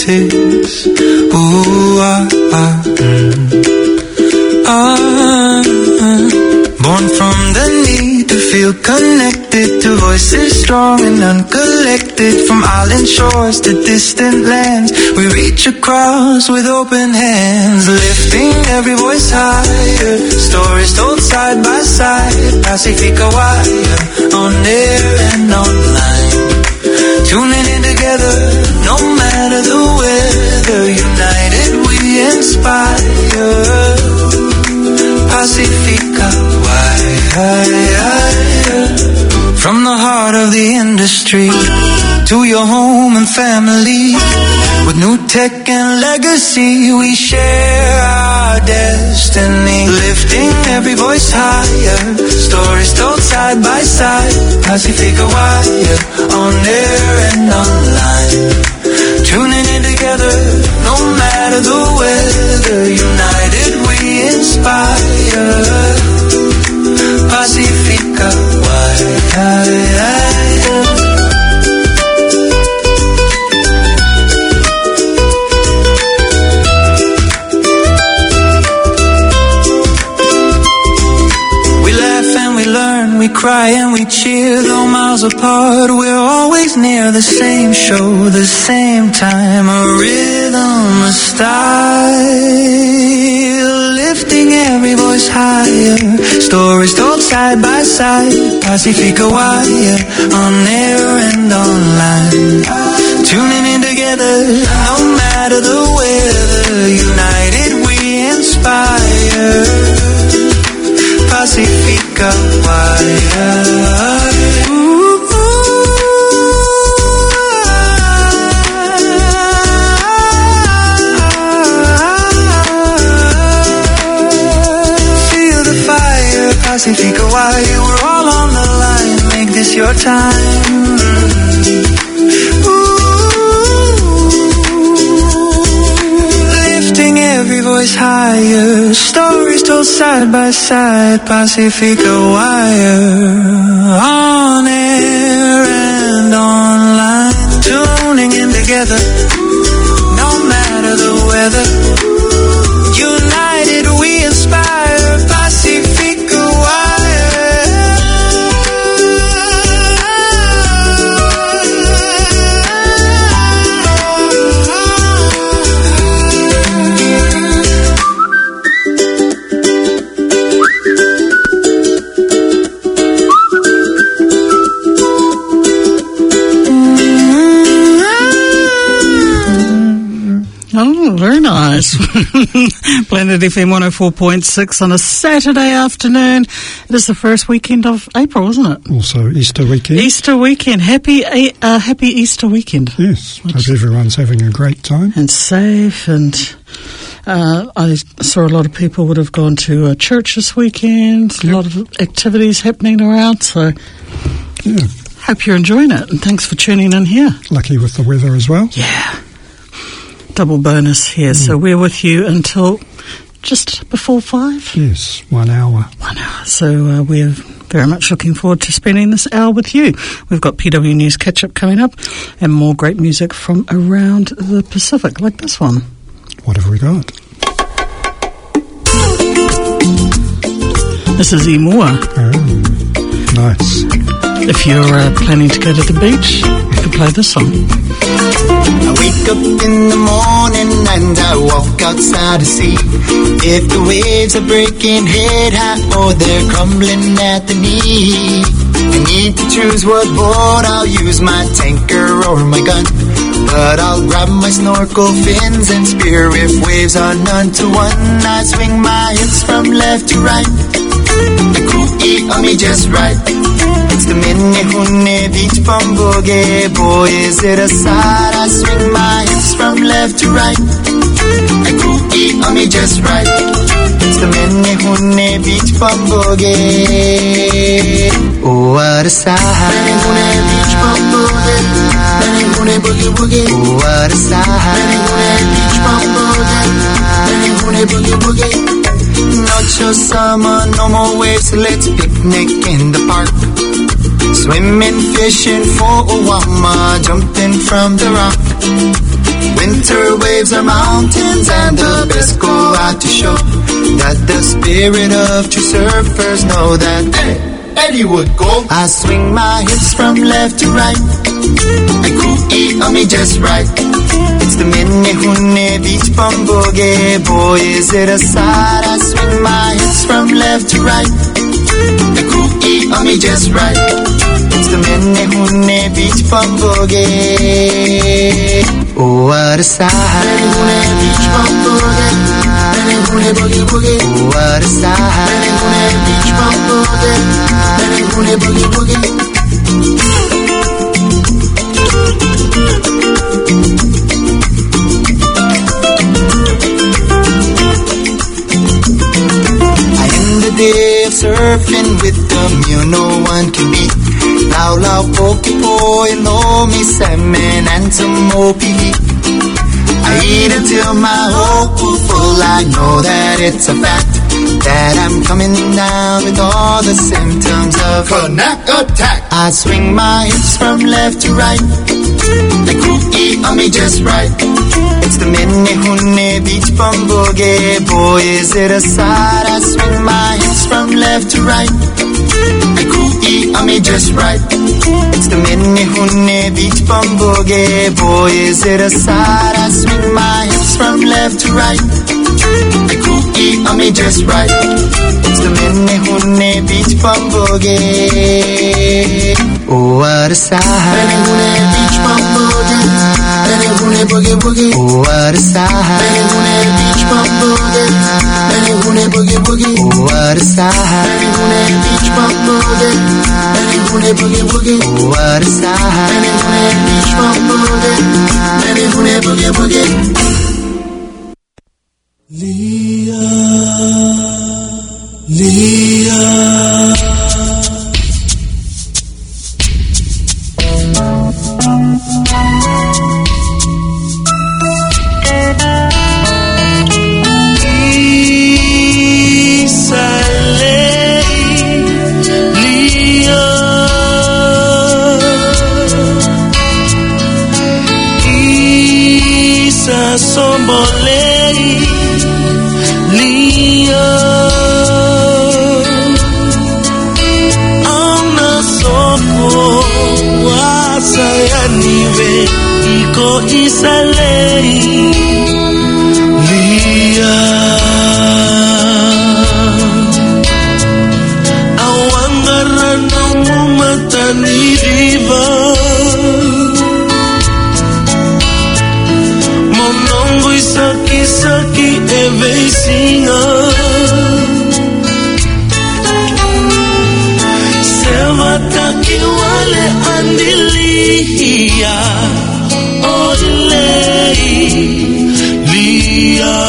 politics. Ooh, born from the need to feel connected to voices strong and uncollected. From island shores to distant lands, we reach across with open hands, lifting every voice higher. Stories told side by side, Pacifica Wire, on air and online. Tuning in together, no matter the weather. United we inspire. Pacifica Wire. From the heart of the industry to your home and family, with new tech and legacy, we share our destiny. Lifting every voice higher, stories told side by side. Pacifica Wire, on air and online. Tuning in together, no matter the weather. United we inspire. Pacifica Wire. We cry and we cheer, though miles apart, we're always near. The same show, the same time, a rhythm, a style, lifting every voice higher. Stories told side by side. Pacifica Wire, on air and online. Tuning in together, no matter the weather. United we inspire. Pacifica Wire. Feel the fire, Pacifica Wire. We're all on the line. Make this your time. Every voice higher, stories told side by side. Pacifica Wire, on air and online. Tuning in together, no matter the weather. United we inspire. Pacifica very nice. Planet FM 104.6 on a Saturday afternoon. It is the first weekend of April, isn't it? Also Easter weekend. Easter weekend. Happy Easter weekend. Yes. Hope everyone's having a great time. And safe. And I saw a lot of people would have gone to church this weekend. Yep. A lot of activities happening around. So yeah. Hope you're enjoying it. And thanks for tuning in here. Lucky with the weather as well. Yeah. Double bonus here. So we're with you until just before 5? Yes, 1 hour. 1 hour. So we're very much looking forward to spending this hour with you. We've got PW News Catch-Up coming up and more great music from around the Pacific, like this one. What have we got? This is Imua. Oh, nice. If you're planning to go to the beach, you can play this song. I wake up in the morning and I walk outside to see if the waves are breaking head high or they're crumbling at the knee. I need to choose what boat I'll use, my tanker or my gun. But I'll grab my snorkel fins and spear if waves are none to one. I swing my hips from left to right. The cookie on me just right. It's the Minehune Beach Bum Boogie. Boy, is it a sight. I swing my hips from left to right. A cookie on me just right. It's the Minehune Beach Bum Boogie. Oh, what a sight. Minehune Beach Bum Boogie. Minehune Boogie Woogie. Oh, what a sight. Minehune Beach Bum Boogie. Minehune Boogie Woogie. Not your summer, no more waves, so let's picnic in the park. Swimming, fishing for a wama, jumping from the rock. When winter waves are mountains, and the best go out to show that the spirit of true surfers know that Eddie would go. I swing my hips from left to right, I cookie on me just right. It's the Minne Hunne Beach Bum Boogie. Boy, is it a sight. I swing my hips from left to right, I cookie on me just right. It's the Minne Hunne Beach Bum Boogie. Oh, what a sight. Minne Hunne Beach Bum Boogie. Minne Hunne Boogie Boogie. Oh, what a sight. Minne Hunne Beach Bum Boogie. Minne Hunne Boogie Boogie. I end the day of surfing with them no one can beat. Lao Lao Poke Boy, know me salmon and some OPV. I eat until my hope will full. I know that it's a fact that I'm coming down with all the symptoms of a knack attack. I swing my hips from left to right, the cookie on me just right. It's the Minne Hunne Beach Bum Boogie. Boy, is it a sight. I swing my hips from left to right, the cookie on me just right. It's the Minne Hunne Beach Bum Boogie. Boy, is it a sight. I swing my hips from left to right, the cookie on me just right. It's the Minne Hunne Beach Bum Boogie. Oh, what a sight. Minne Hunne Beach Bum Boogie. Minne Hunne Boogie Boogie. Oh, what a sight. Minne Hunne Beach Bum Boogie. Minne Hunne Boogie Boogie. Oh, what a sight. Minne Hunne Beach Bum Boogie. Minne Hunne Boogie Boogie. Oh, what a sight. Minne Hunne Beach Bum Boogie. Minne Hunne Boogie Boogie. Leah, Leah. Sombolei Lia Auna soko Wasayaniwe Iko isalei Lia Awangarana mumatani riva Saki evesinga Sevataki wale andilia Olei Lia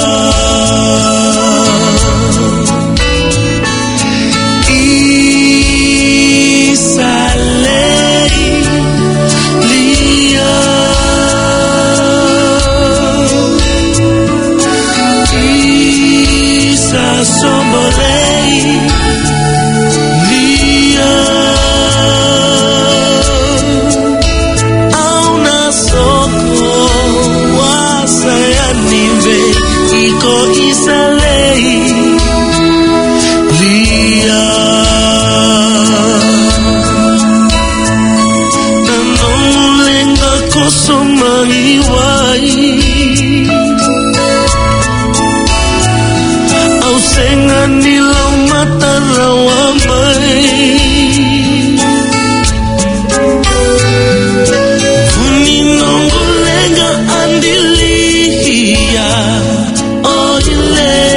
Oh, you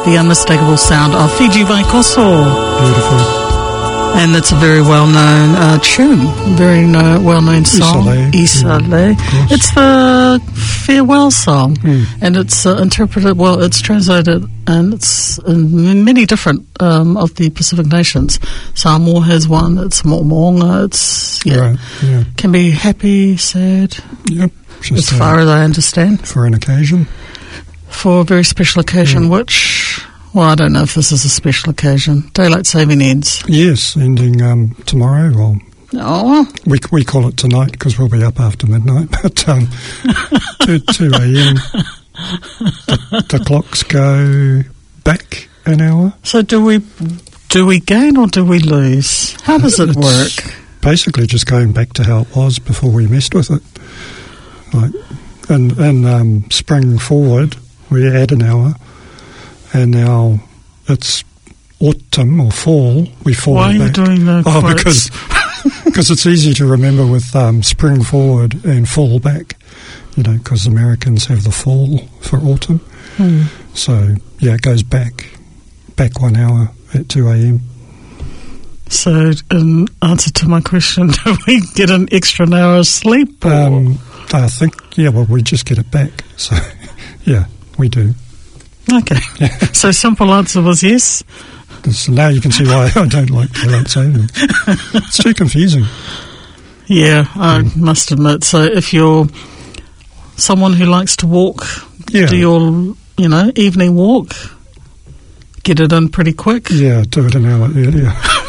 the unmistakable sound of Fiji Vaikoso. Beautiful. And it's a very well-known tune, very well-known song. Isale. It's the farewell song, and it's interpreted, well, it's translated, and it's in many different of the Pacific nations. Samoa has one, it's Mo'omonga, it's, can be happy, sad, as far as I understand. For an occasion. For a very special occasion, which... Well, I don't know if this is a special occasion. Daylight saving ends. Yes, ending tomorrow. Well, we call it tonight because we'll be up after midnight. But 2 a.m. the clocks go back an hour. So do we gain or do we lose? How does it work? Basically, just going back to how it was before we messed with it. Like, and spring forward, we add an hour. And now it's autumn or fall. We fall back. Why are you doing that? Oh, because it's easy to remember with spring forward and fall back, because Americans have the fall for autumn. So, it goes back 1 hour at 2 a.m. So, in answer to my question, do we get an extra hour of sleep? I think, we just get it back. So, we do. Okay. So simple answer was yes? So now you can see why I don't like daylight saving. It's too confusing. Yeah, I must admit. So if you're someone who likes to walk, do your, evening walk, get it in pretty quick. Yeah, do it an hour earlier.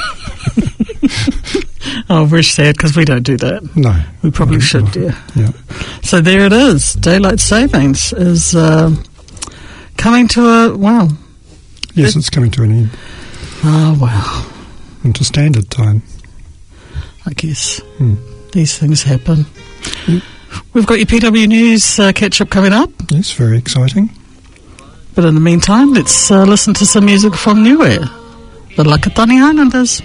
Oh, we're sad because we don't do that. No. We probably should, Yeah. So there it is. Daylight savings is... coming to a, Yes, it's coming to an end. Oh, wow. Into standard time. I guess. These things happen. We've got your PW News catch-up coming up. Yes, very exciting. But in the meantime, let's listen to some music from Niue, the Lakatani Islanders.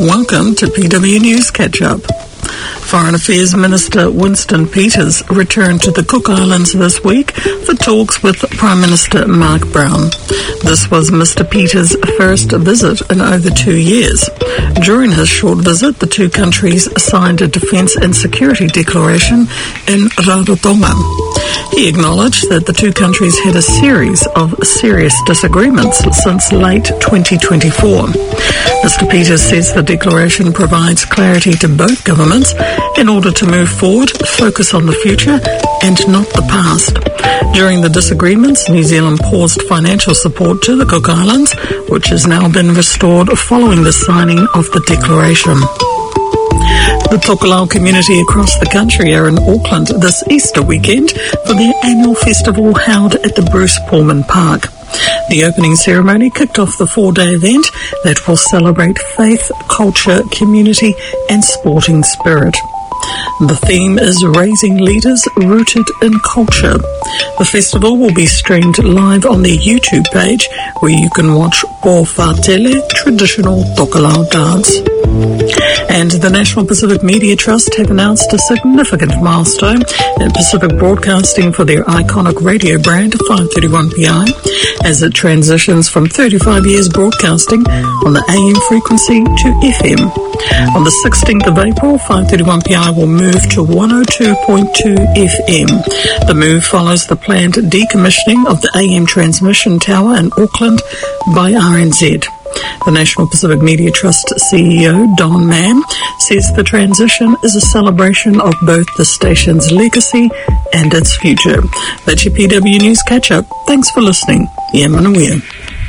Welcome to PW News Catch-Up. Foreign Affairs Minister Winston Peters returned to the Cook Islands this week for talks with Prime Minister Mark Brown. This was Mr. Peters' first visit in over 2 years. During his short visit, the two countries signed a defence and security declaration in Rarotonga. He acknowledged that the two countries had a series of serious disagreements since late 2024. Mr. Peters says the declaration provides clarity to both governments in order to move forward, focus on the future and not the past. During the disagreements, New Zealand paused financial support to the Cook Islands, which has now been restored following the signing of the declaration. The Tokelau community across the country are in Auckland this Easter weekend for their annual festival held at the Bruce Pullman Park. The opening ceremony kicked off the 4-day event that will celebrate faith, culture, community and sporting spirit. The theme is Raising Leaders Rooted in Culture. The festival will be streamed live on their YouTube page, where you can watch Pōwhatele traditional Tokelau dance. And the National Pacific Media Trust have announced a significant milestone in Pacific Broadcasting for their iconic radio brand 531PI as it transitions from 35 years broadcasting on the AM frequency to FM. On the 16th of April, 531PI will move to 102.2 FM. The move follows the planned decommissioning of the AM transmission tower in Auckland by RNZ. The National Pacific Media Trust CEO, Don Mann, says the transition is a celebration of both the station's legacy and its future. That's your PW News Catch-Up. Thanks for listening. Ia manuia.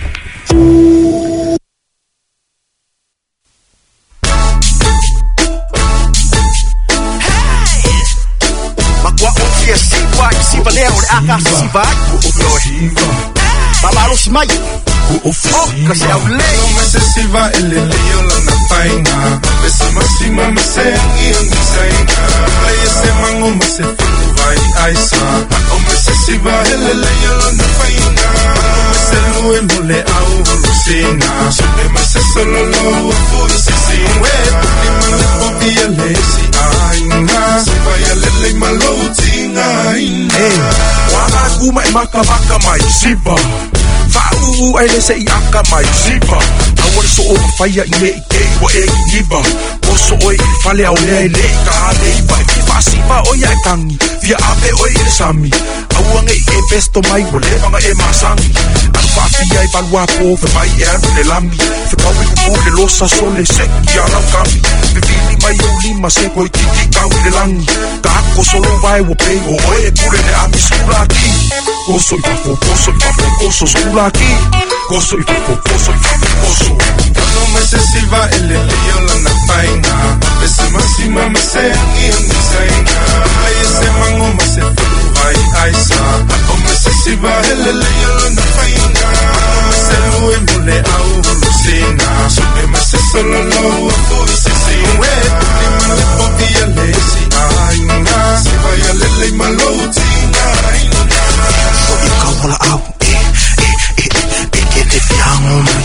Kasi au lei Mese siva ele leo na painga Mese masima mese ngiang isainga Leye se mango mese filu vai aisa Ako mese siva ele leo na painga Mese lue mole au lusinga Sube mese solo lo fu sisi Wetu ni mane popi ele si ainga Siva ele le malo tinga inga Wanga kuma maka mai siva Fa'u ai le sei aka mai sipa Awar so o faya ile ike wa e giba Oso oi fale au le ka le ba ki fasipa o ya tangi via ape oi le sami Awanga e pesto mai wole anga e masangi Alfa fia I palwa po fe mai e le lambi Fe pawi ku le losa so le seki ala kami Fe fili mai o lima se koi tiki kau le langi Kako solo vai wo pe o e kure le ami skula ki Koso I fafo, koso skula ki Koso I fafo, koso Kano mese siva ele leo na painga Mese masima mese ngiang isainga Leye se mango mese filu vai aisa Ako mese siva ele leo na painga Mese lue mule au lusinga Sube mese solo lo fu sisi Wetu ni male popi ele si ainga Siva ele le malo tinga ainga So ikaw wala au Ikete fiango mai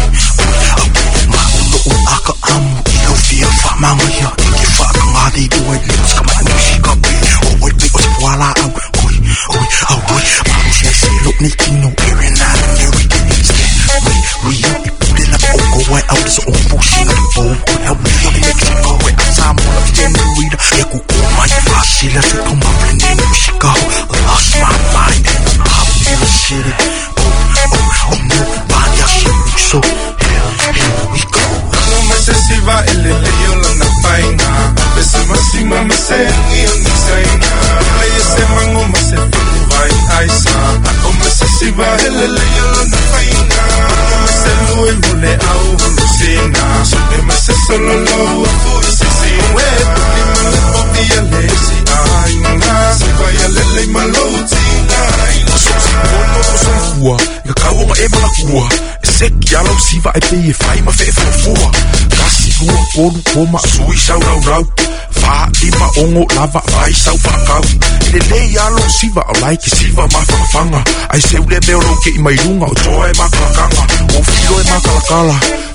Maulo o aka amu Ilaw fia whamangaya Ike whakangade Dua liwas kamanu shikape Oi pe o te wala au Oi Mahu siya silo ni kino Ere nana neri Ria ipule na oko Wai au desa ompo singa Oi au ria ni Mexico Wai asamo la tenu rida Yaku kumai Asila se kumapre ni mushika Lost my mind How you shit it Oh no, body I shoot so here we go Ano mese siva ele leo na painga Mese masima mese ngiang isainga Leye se mango mese filu vai aisa Ako mese siva ele leo na painga Mese lue mule au lusinga Sube mese solo lo fu sisi Wetu ni male popi ele si ainga Siva ele le malo tinga Bono sofua Ika kaua ma e mana kua E seki alau siva e pe e fai ma fe fua Kasi lua konu koma sui sau rau rau Fa lima ongo lava vai sau whakau Le lei alo siva au lai ke siva ma whakawhanga Ai se ule meo lau ke I mai runga o toa e makalakanga O filo e makalakala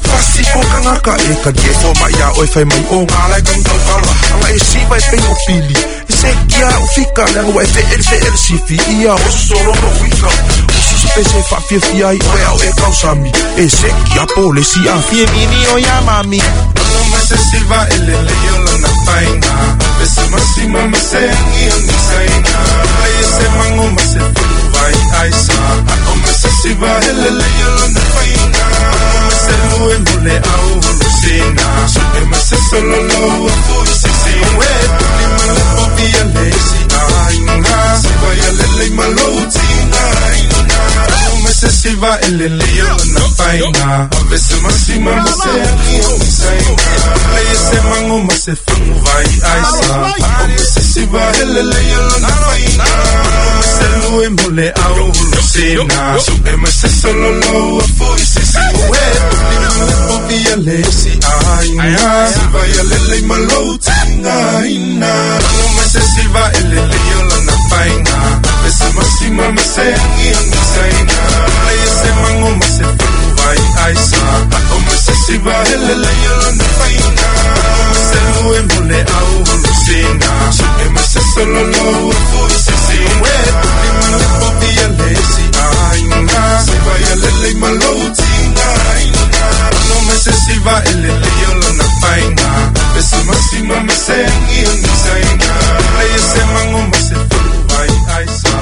pasi po kangaka e ka die fo mai ya o fai mai o ngala kan tau pala anga e siva e pei o pili e se kia o fika na o e te el sifi ia o solo no fika o su pe se fa fia fia i o e kausami e se kia po le si a fie mini o ya mami no me se silva ele le yo la faina e se masima me se ngi ngi saina e se mango me se vai aisa o me se silva ele le yo la faina me se lue mole au lucina so e me se solo lo fu se se we ni me le po via le si aina se vai le malo tina o me se silva ele le yo la faina o se masima me se ngi saina e se mango me se fu vai aisa o me se silva ele le yo la faina me se lue mole au lucina so e me se solo lo fu se se we Via lesi aina Silva ya lele malo tinga ina No me se silva elele yo la na faina Bese masima me se ngi saina Leye se mango me se vai aisa O me se silva elele yo la na faina Me se lue mole au lucina So que me se solo lo fu se se we Via lesi aina Silva ya lele malo tinga ina No me se silva elele yo la faina Bese masima me se ngi saina Leye se mango me se vai aisa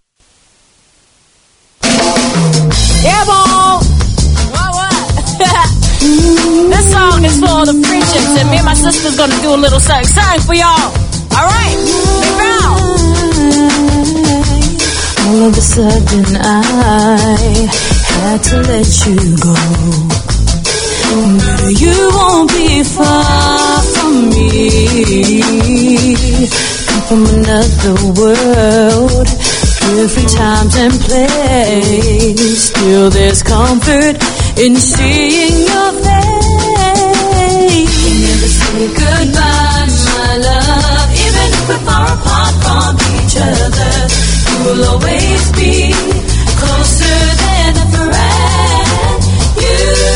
Yeah, boy! What? This song is for all the friendships and me and my sister's gonna do a little something for y'all. Alright, big round! All of a sudden I had to let you go, but you won't be far from me. Come from another world, different times and place. Still there's comfort in seeing your face. Never say goodbye, my love. Even if we're far apart from each other, you will always be closer than a friend. You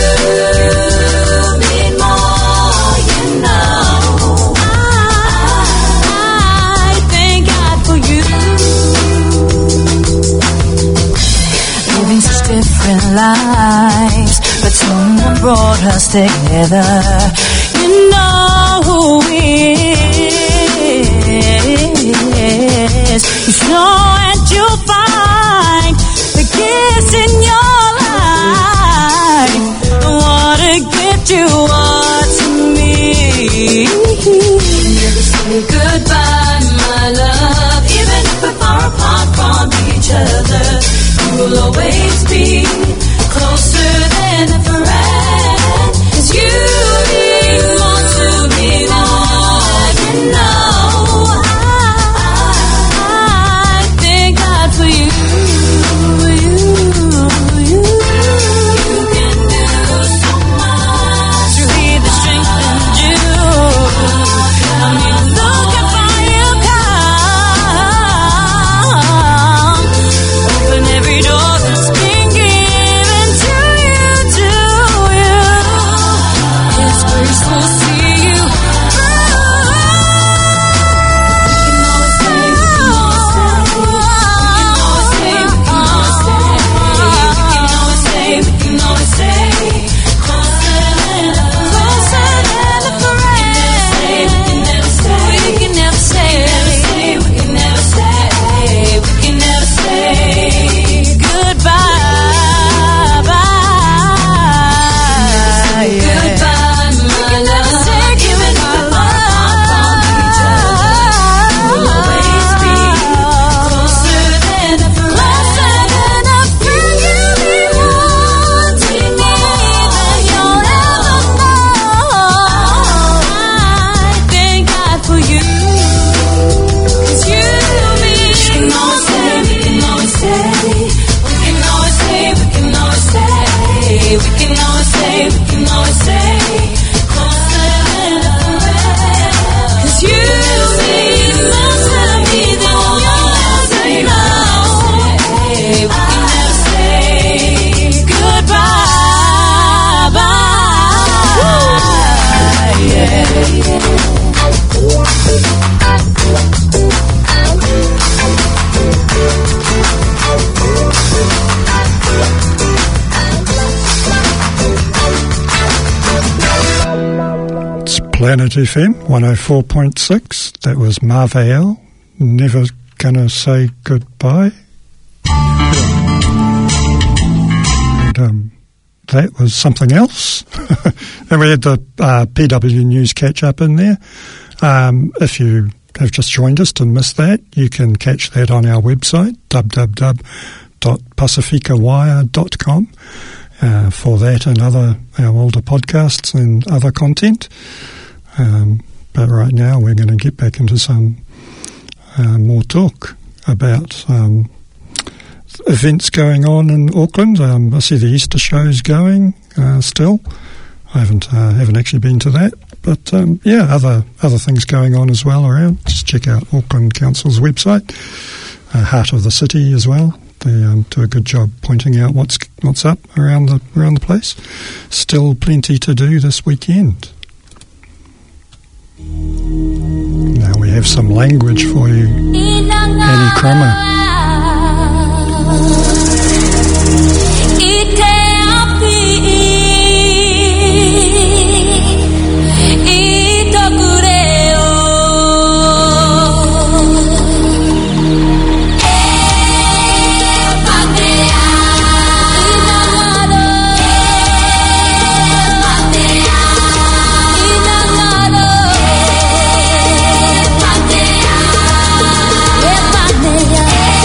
mean more, you know. I thank God for you. Living such different lives, but someone brought us together. You know who is. You know and you'll find the kiss in your life. What a gift you are to me. Never say goodbye, my love. Even if we're far apart from each other, you will always be closer than a friend. 'Cause you mean more to me than all you know. I thank God for you. You can do so much. You hear the strength in you. I mean, looking for you come. Open every door that's been given. Planet FM 104.6. That was Marvell. Never Gonna Say Goodbye. And that was something else. And we had the PW News catch-up in there. If you have just joined us and missed that, you can catch that on our website, www.pacificawire.com, for that and our older podcasts and other content. But right now we're going to get back into some more talk about events going on in Auckland. I see the Easter show's going still. I haven't actually been to that, but other things going on as well around. Just check out Auckland Council's website, Heart of the City as well. They do a good job pointing out what's up around the place. Still plenty to do this weekend. Now we have some language for you. Annie Crummer. Yeah.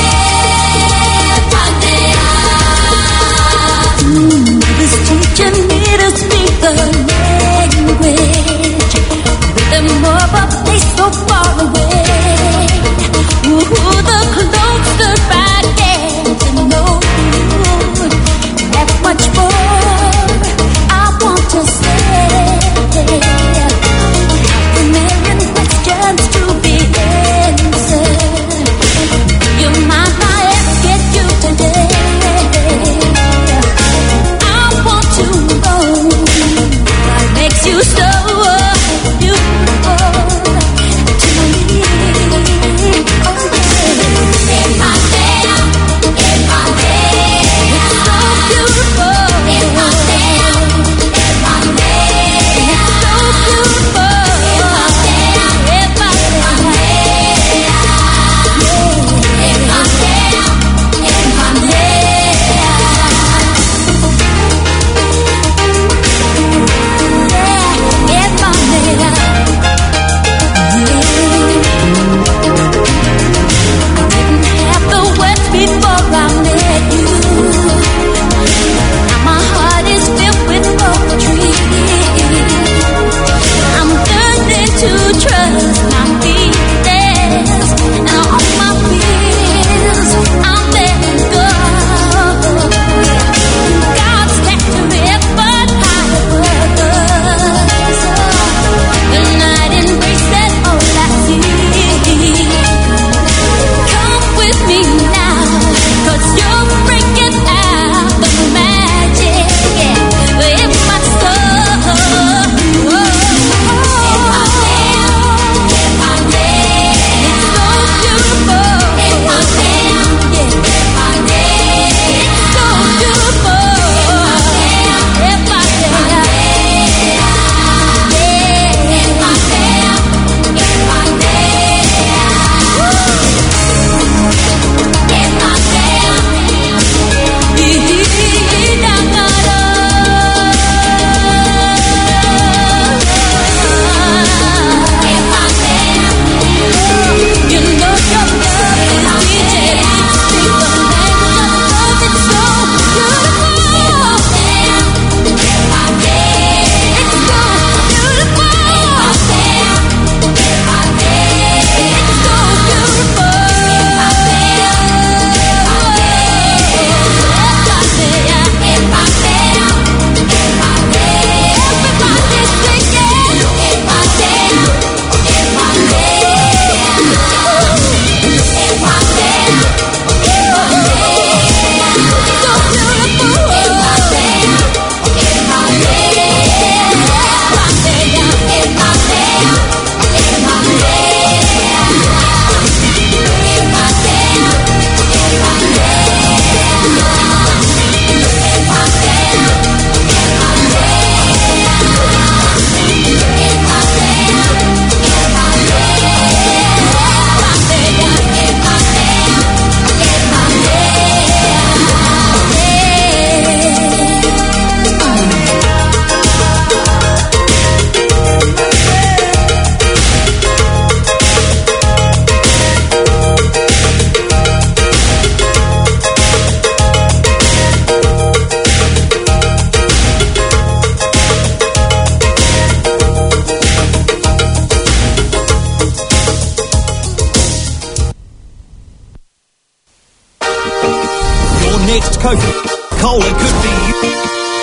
next Coca-Cola could be you.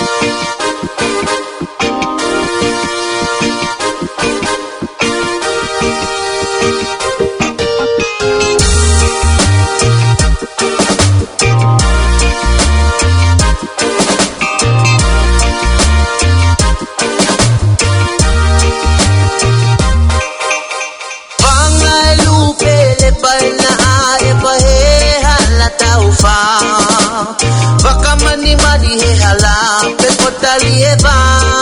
Baka mani he hala pe kotalieva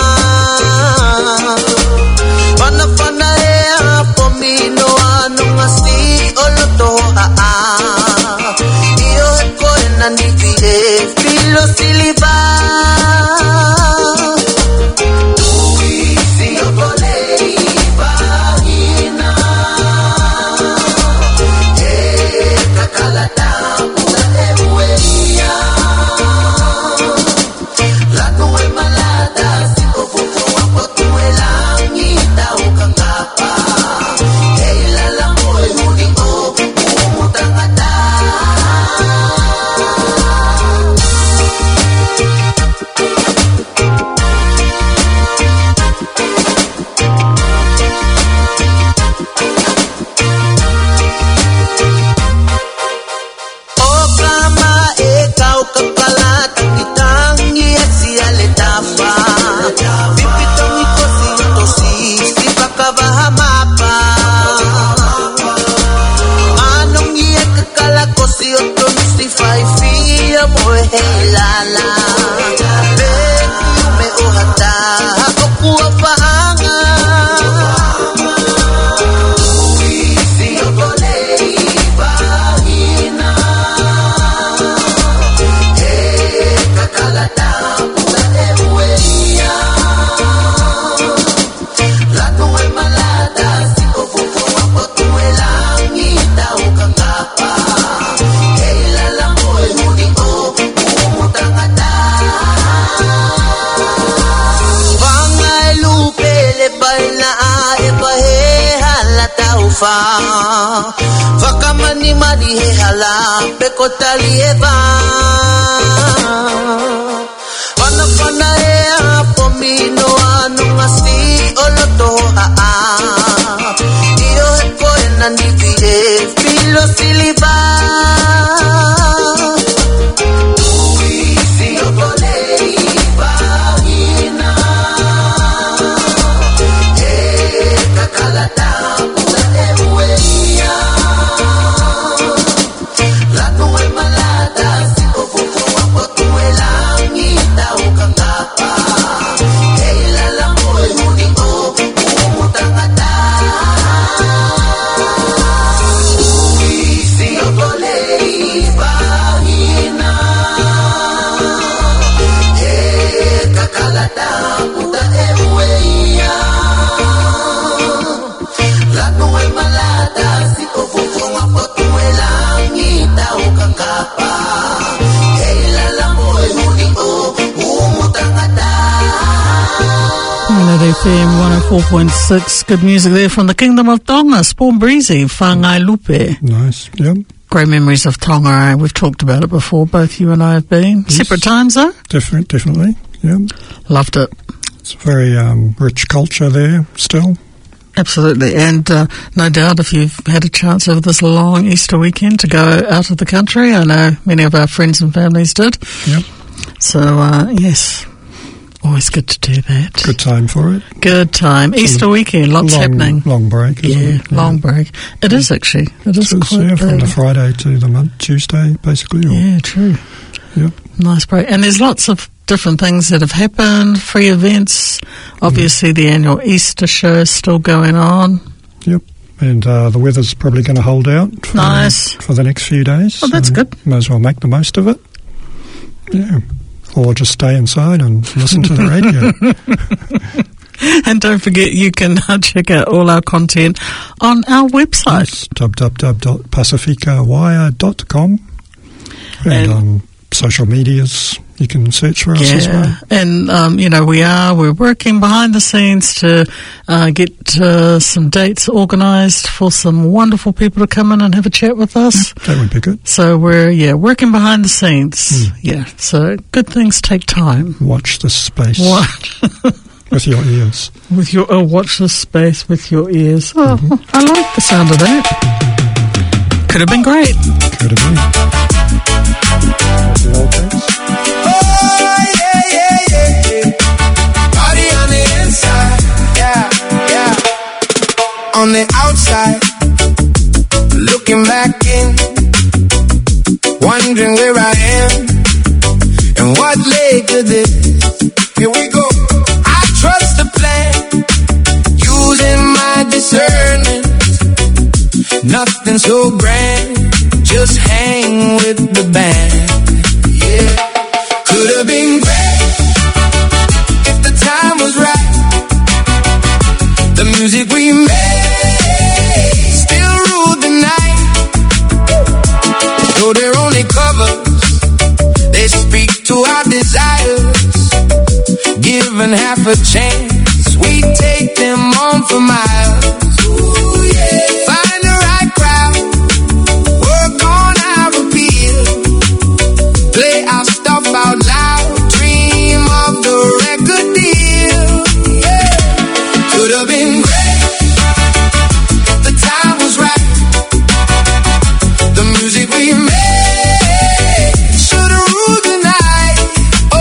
pana e apomino anu ngasi oloto io e koena ni vie filo siliva si okolei vagina e kakalata Vakamani mani he hala pe kotalieva pana e apomino anu ngasi oloto io e koena ni vie filo siliva si okolei vagina e kakalata FM 104.6. Good music there from the Kingdom of Tonga. Spawn Breezy, Whangai Lupe. Nice, yep. Great memories of Tonga. We've talked about it before. Both you and I have been. Yes. Separate times though? Definitely, yep. Loved it. It's a very rich culture there still. Absolutely, and no doubt if you've had a chance over this long Easter weekend to go out of the country, I know many of our friends and families did. Yep. So, yes, always good to do that. Good time for it. Good time. Easter weekend, lots happening. Long break, isn't it? Yeah, long break. It is actually. It is quite from the Friday to the Tuesday, basically. Yeah, true. Yep. Nice break. And there's lots of different things that have happened, free events. Obviously, the annual Easter show is still going on. Yep. And the weather's probably going to hold out for the next few days. Oh, that's good. May as well make the most of it. Yeah. Or just stay inside and listen to the radio. And don't forget, you can check out all our content on our website. Yes, www.pacificawire.com. And on social medias. You can search for us as well. And, we're working behind the scenes to get some dates organised for some wonderful people to come in and have a chat with us. That would be good. So we're, working behind the scenes. Yeah, so good things take time. Watch this space. With your ears. Watch this space with your ears. Oh, I like the sound of that. Could have been great. Could have been. Oh, yeah. Party on the inside. Yeah. On the outside. Looking back in. Wondering where I am. And what led to this. Here we go. I trust the plan. Using my discernment. Nothing so grand. Just hang with the band. Yeah. Could have been great if the time was right. The music we made still ruled the night. Though they're only covers, they speak to our desires. Given half a chance, we take them on for miles. Ooh, yeah. Find the right crowd, work on our appeal, play our stuff out loud, dream of the record deal. Yeah. Could have been great if the time was right. The music we made should have ruled the night. Oh.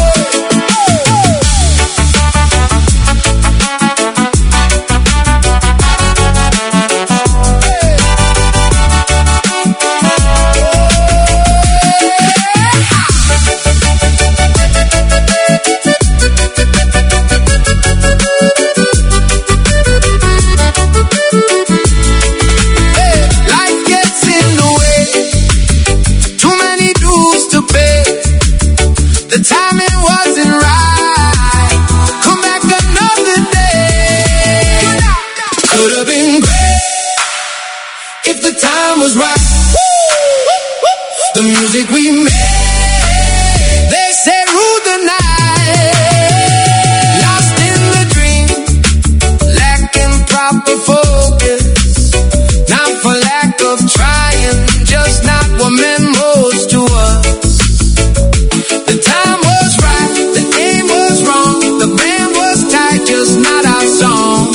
Life gets in the way, too many dues to pay. The timing wasn't right. Come back another day. Could have been great if the time was right. The music we made, they say rule the night. Lost in the dream, lacking proper focus. Not for lack of trying, just not what meant most to us. The time was right, the aim was wrong, the band was tight, just not our song.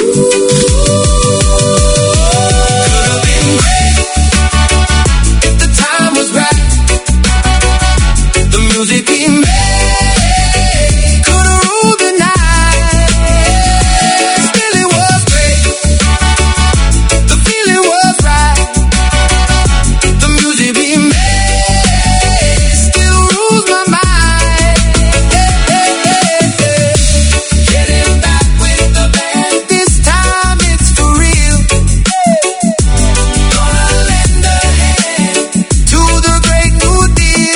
Could have been great if the time was right. The music we made could have ruled the night. Still it was great. The feeling was right. The music we made still rules my mind. Getting back with the band. This time it's for real. Gonna lend a hand to the great new deal.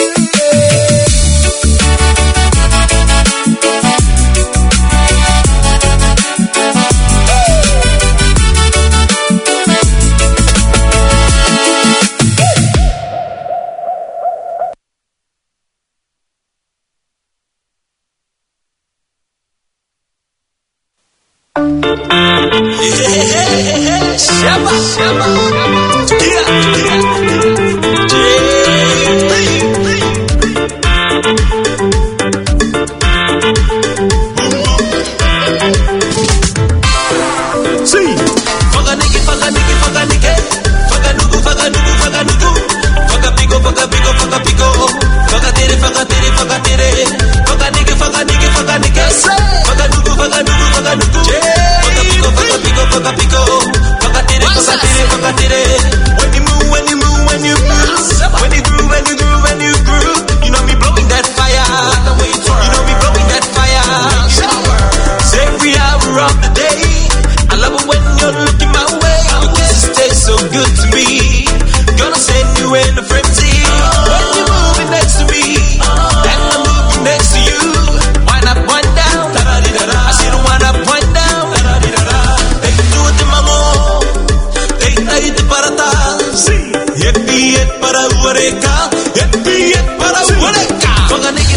Para Ureca, para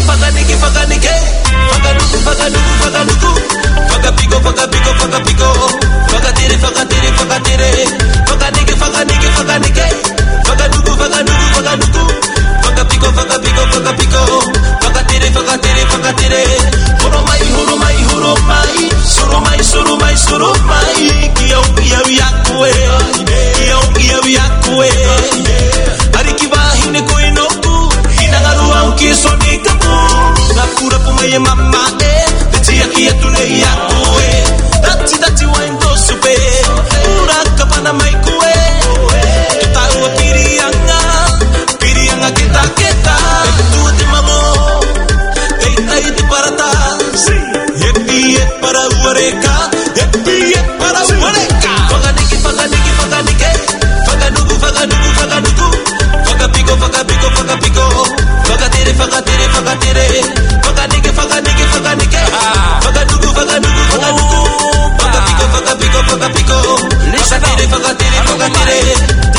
Faganiki, faganike. Faganuku, faganuku, faganuku. Fagapico, fagapico, fagapico. Fagatire, fagatire, fagatire. Faganiki, faganiki, faganike. Faganuku, faganuku, faganuku. Fagapico, fagapico, fagapico. Fagatire, fagatire, fagatire. Hurumai, hurumai, hurumai. Surumai, surumai, surumai. Kiau, kiau, yakue. Kiau, kiau, yakue. Arikiba, hine koinoku. Hinagaru au kisonikaku. Nakura pumaye mama Tia kia tune yakue Dati waingo supe Ura kapana maikue Tutaua pirianga kita Tua te mamo Teitai te parata Yepi para uareka Yepi para uareka Faganiki, faganiki, faganike Faganuku, faganuku, faganuku Fagapico, fagapico, fagapico Fagatire, fagatire, fagatire Faganike, faganike, faganike Faganuku, faganuku, faganuku Fagapico, fagapico, fagapico Fagatire, fagatire, fagatire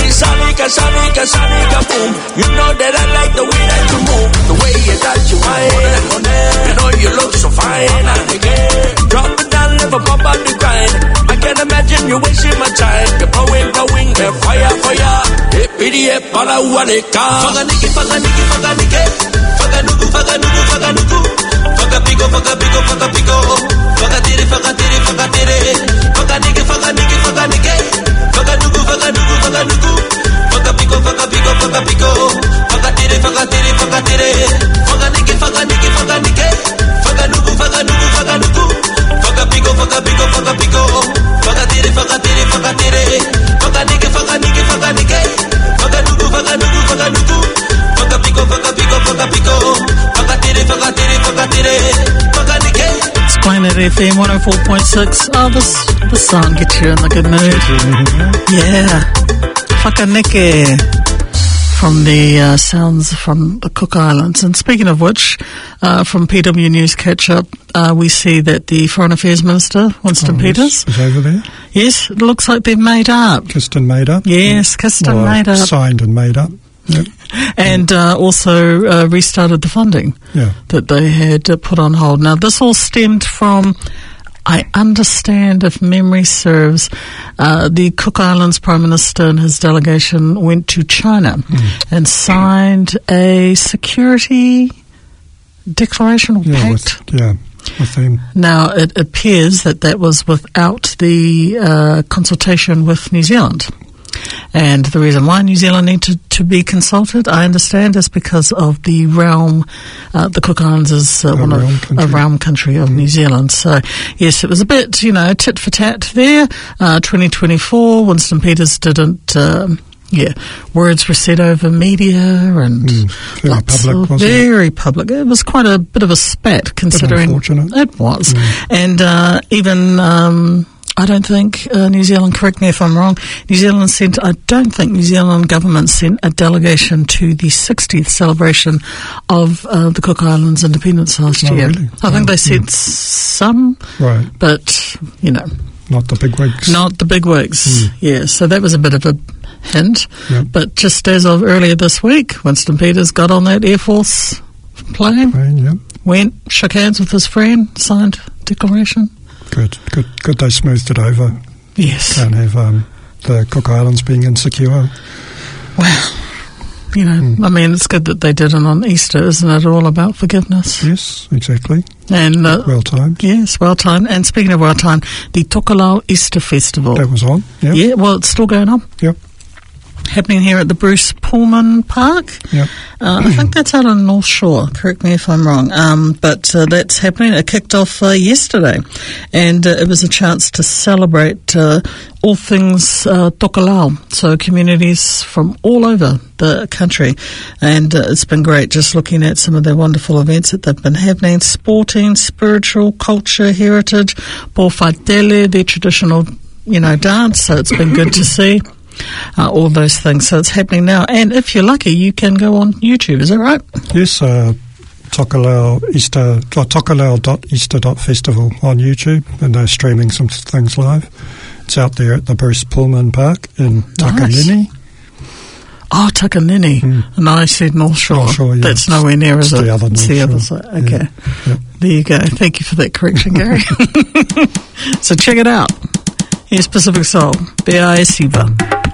Sanika, boom. You know that I like the way that you move. The way you touch your wine. You know you look so fine. Drop it down, never pop out the grind. I can't imagine you wasting my time. You're blowing, the fire. Pidie para uaneka. Faganiki, faganiki, faganike. Faganuku, faganuku, faganuku. Fagapico, fagapico, fagapico. Fagatire, fagatire, fagatire. Faganiki, faganiki, faganike. Faganuku, faganuku, faganuku. Fagapico, fagapico, fagapico. Fagatire, fagatire, fagatire. Faganiki, faganiki, faganike. Faganuku, faganuku, faganuku. Fagapico, fagapico, fagapico. Fagatire, fagatire, fagatire. Faganiki, faganiki, faganike. Faganuku, faganuku, faganuku. Fagapico, fagapico, fagapico. Fagatire, fagatire, fagatire. Faganike. It's Planet FM 104.6. Oh, this song gets you in the good mood. Yeah. Whakaneke from the sounds from the Cook Islands. And speaking of which, from PW News Catch-Up, we see that the Foreign Affairs Minister, Winston Peters, is over there. Yes, it looks like they've made up. Kissed and made up. Yes, kissed and made up. Signed and made up. Yep. And also restarted the funding that they had put on hold. Now, this all stemmed from, I understand, if memory serves, the Cook Islands Prime Minister and his delegation went to China and signed a security declaration or pact. With them. Now, it appears that was without the consultation with New Zealand. And the reason why New Zealand needed to be consulted, I understand, is because of the realm. The Cook Islands is a realm country of New Zealand. So, yes, it was a bit, tit for tat there. 2024, Winston Peters didn't, words were said over media and very public, wasn't it? Very public. It was quite a bit of a spat, considering it was. And even I don't think New Zealand, correct me if I'm wrong, I don't think New Zealand government sent a delegation to the 60th celebration of the Cook Islands independence last year. Really? I think they sent some, but, not the bigwigs. Not the bigwigs, yeah. So that was a bit of a hint. Yep. But just as of earlier this week, Winston Peters got on that Air Force plane, went, shook hands with his friend, signed declaration. Good. They smoothed it over. Yes. Can't have the Cook Islands being insecure. Well, I mean, it's good that they did it on Easter, isn't it? All about forgiveness. Yes, exactly. And well timed. Yes, well timed. And speaking of well timed, the Tokelau Easter Festival. That was on. Yep. Yeah. Well, it's still going on. Yep. Happening here at the Bruce Pullman Park. Yep. I think that's out on North Shore. Correct me if I'm wrong. But that's happening. It kicked off yesterday, and it was a chance to celebrate all things Tokelau, so communities from all over the country. And it's been great just looking at some of the wonderful events that they've been happening: sporting, spiritual, culture, heritage, Pōwhaitele, their traditional, dance. So it's been good to see. All those things. So it's happening now. And if you're lucky, you can go on YouTube. Is that right? Yes, Tokelau.Easter.Festival on YouTube, and they're streaming some things live. It's out there at the Bruce Pullman Park in Takanini. Oh, Takanini. And I said North Shore. North Shore, yeah. That's nowhere near, is it? The other North the Shore. other side. Okay. Yeah. There you go. Thank you for that correction, Gary. So check it out. Here's Pacific Soul. B.I. Siva.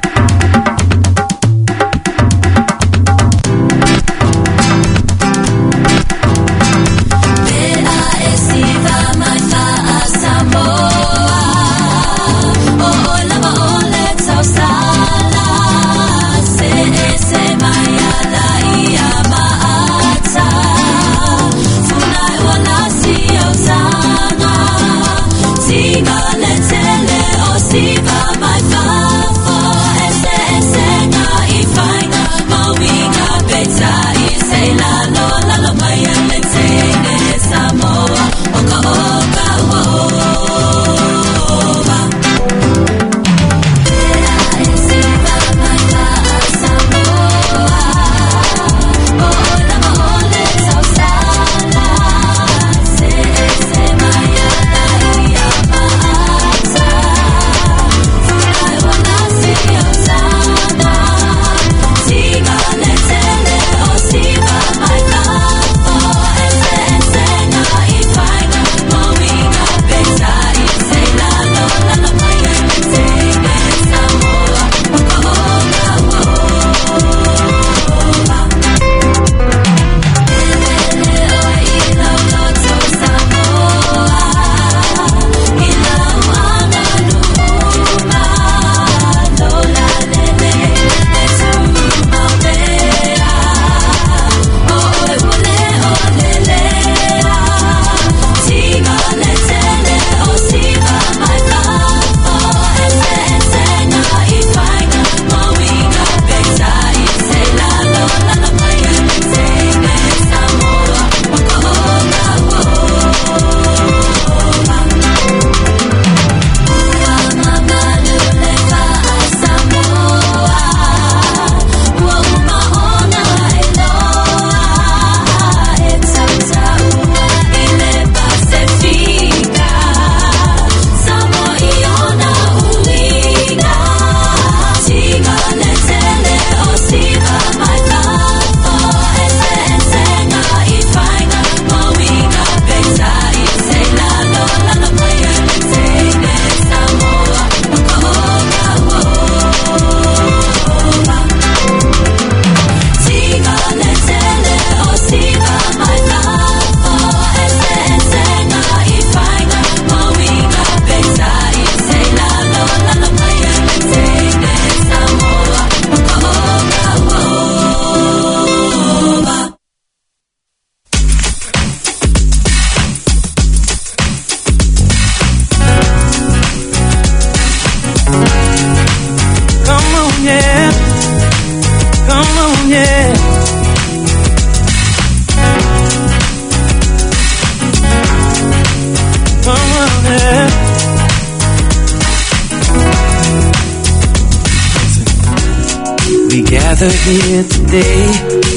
Gather here today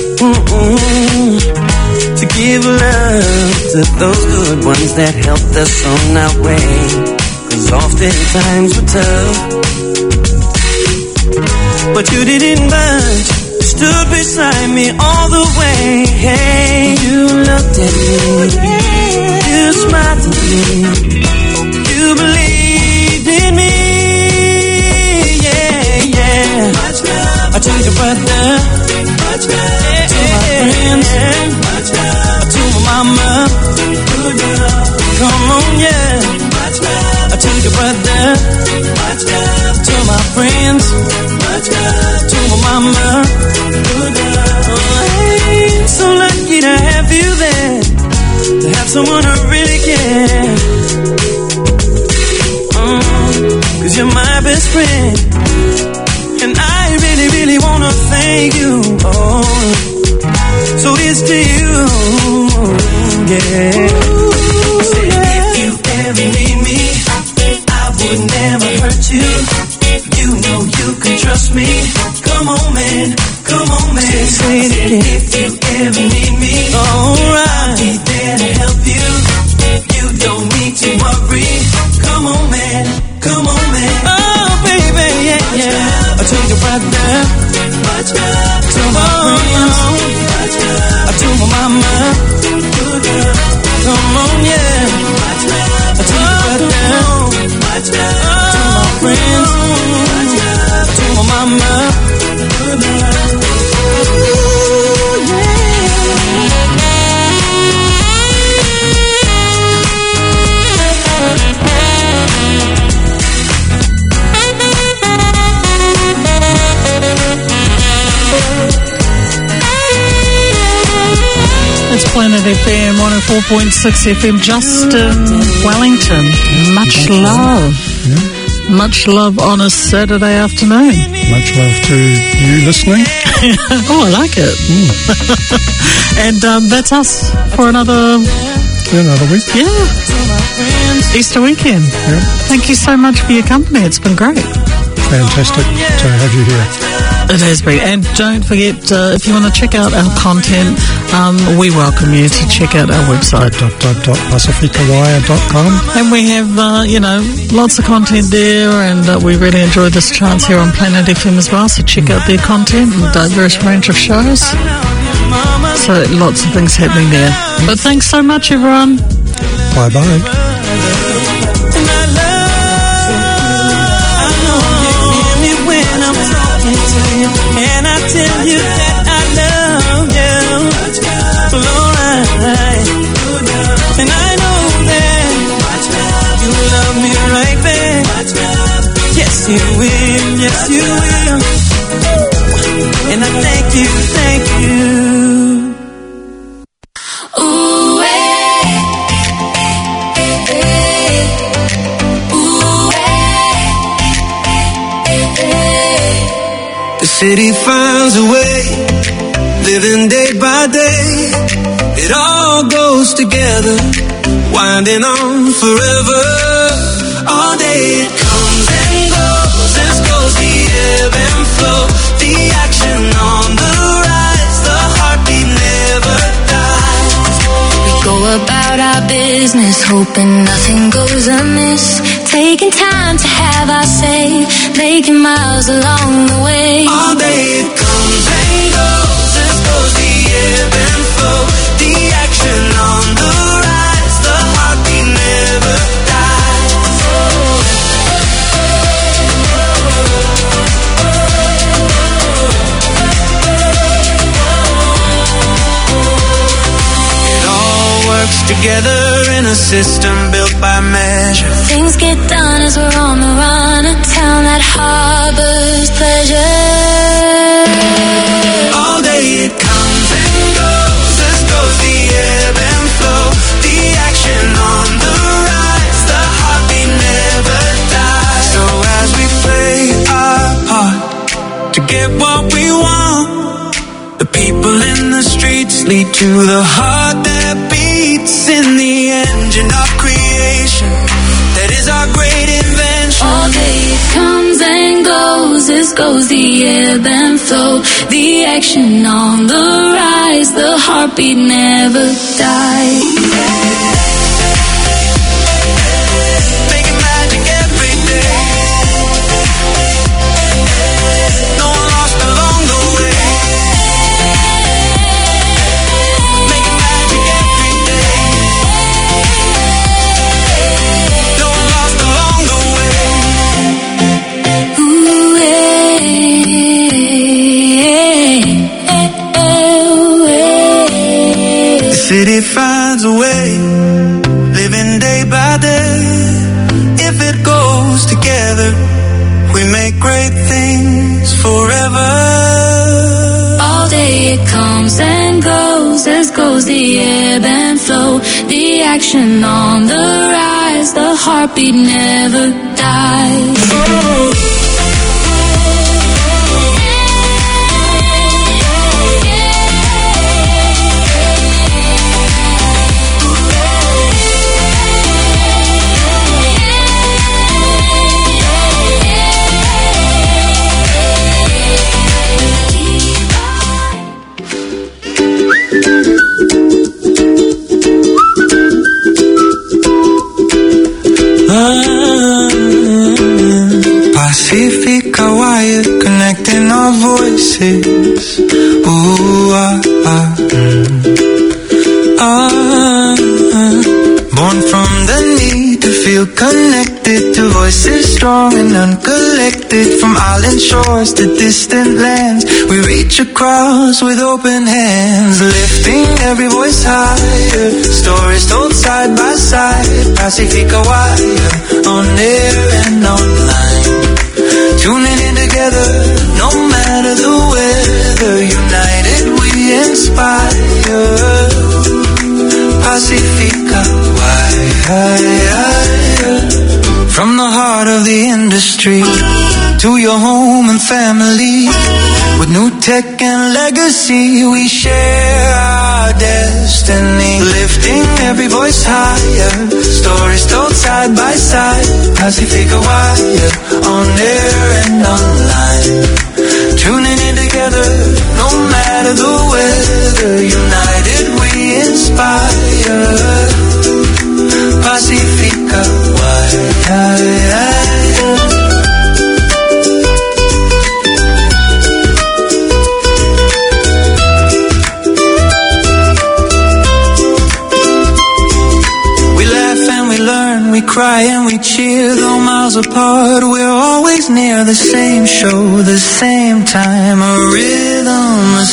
to give love to those good ones that helped us on our way. 'Cause oftentimes we're tough, but you didn't budge. You stood beside me all the way. Hey, you looked at me, you smiled at me, you believed in me. Yeah, yeah. I told your brother, to my friends, to my mama. Come on, yeah. I told your brother, to my friends, to my mama. Oh, I'm so lucky to have you there, to have someone who really cares. 'Cause you're my best friend, and I really, really wanna thank you. Oh, so it's to you, yeah. If you ever need me, I would never hurt you. You know you can trust me. Come on, man. Come on, man. Say it again. If you ever need me, alright, I'll be there to help you. You don't need to worry. Come on, man. Come on, man. Oh, baby, yeah, yeah. I told you right now. come on, yeah. I take it right down to my friends, to my mama. It's Planet FM 104.6 FM, Justin Wellington. Much love. Yeah. Much love on a Saturday afternoon. Much love to you listening. Oh, I like it. And that's us for another week. Yeah. Easter weekend. Yeah. Thank you so much for your company. It's been great. Fantastic to have you here. It has been. And don't forget, if you want to check out our content, we welcome you to check out our website. www.pacificawire.com. And we have, lots of content there, and we really enjoy this chance here on Planet FM as well. So check out their content and diverse range of shows. So lots of things happening there. But thanks so much, everyone. Bye-bye. And I tell you that I love you, alright. And I know that you love me right back. Yes, you will, yes, you will. And I thank you. Ooh, The city finds a way, living day by day. It all goes together, winding on forever. All day it comes and goes, this goes the ebb and flow. The action on the rise, the heartbeat never dies. we go about our business, hoping nothing goes amiss. Taking time to have our say, making miles along the way. All day it comes and goes, this goes the ebb and flow. The action on the rise, the heartbeat never dies. It all works together in a system built by measure. Things get done as we're on the run, a town that harbors pleasure. All day it comes and goes, this goes the ebb and flow. The action on the rise, the heartbeat never dies. So as we play our part to get what we want, the people in the streets lead to the heart that beats in the engine of creation. That is our great invention. All day it comes and goes, this goes the ebb and flow. The action on the rise, the heartbeat never dies. Making magic every day. No one lost along the way. Making magic every day. No one lost along the way. Ooh, The city finds a way, living day by day. If it goes together, we make great things forever. all day it comes and goes, as goes the ebb and flow. The action on the rise, the heartbeat never dies. Pacifica wire connecting our voices. Ooh, strong and uncollected. From island shores to distant lands, we reach across with open hands, lifting every voice higher. Stories told side by side, Pacifica Wire, on air and online. Tuning in together, no matter the weather. United we inspire. Pacifica Wire. From the heart of the industry to your home and family, with new tech and legacy, we share our destiny. Lifting every voice higher, stories told side by side. Pacifica Wire, on air and online. Tuning in together, no matter the weather. United we inspire. Pacifica Wire. We cry and we cheer, though miles apart, we're always near. The same show, the same time, a rhythm, a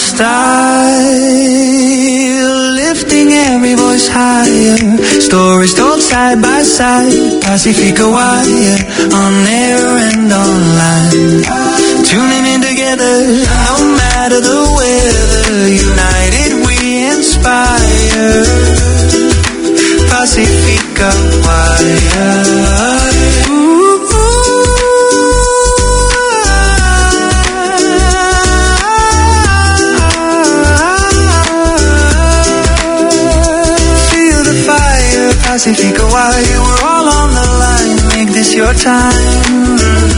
style, lifting every voice higher. Stories told side by side, Pacifica Wire, on air and online. Tuning in together, no matter the weather. United we inspire. Pacifica Wire. Feel the fire, Pacifica Wire. We're all on the line. Make this your time.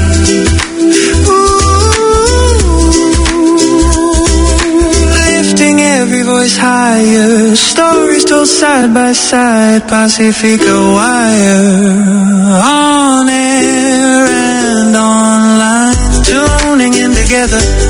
Every voice higher, stories told side by side. Pacifica Wire, on air and online. Tuning in together,